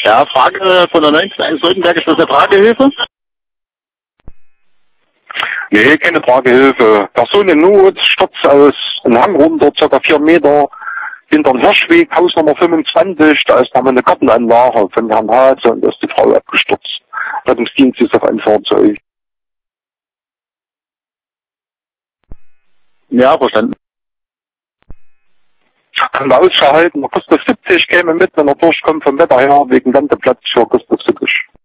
Ja, Frage von der 19 Soldenberg, ist das eine Tragehilfe? Nee, keine Tragehilfe. Person in Not stürzt aus einem Hang runter, ca. 4 Meter, hinter dem Hirschweg, Haus Nummer 25, da ist nochmal eine Gartenanlage von Herrn Hase und da ist die Frau abgestürzt. Rettungsdienst ist auf ein Fahrzeug. Ja, verstanden. Haben wir ausgehalten, der Christoph 70 käme mit, wenn er durchkommt vom Wetter her, wegen Landeplatz für Christoph 70.